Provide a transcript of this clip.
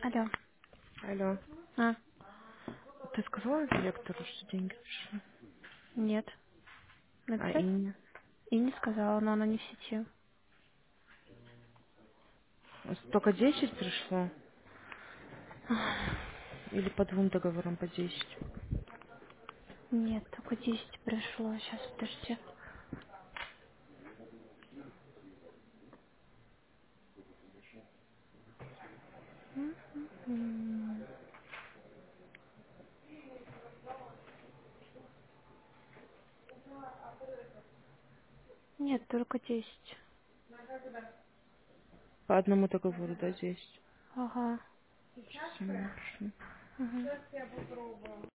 Алло. Алло. А, Ты сказала директору, что деньги пришли? нет. А Написать? Инне? И не сказала, но она не в сети. Только 10 пришло? Или по двум договорам по 10? Нет, только 10 пришло. Сейчас, подожди. М. Нет, только 10. По одному договору, да, 10? Ага. Сейчас я напишу. Угу.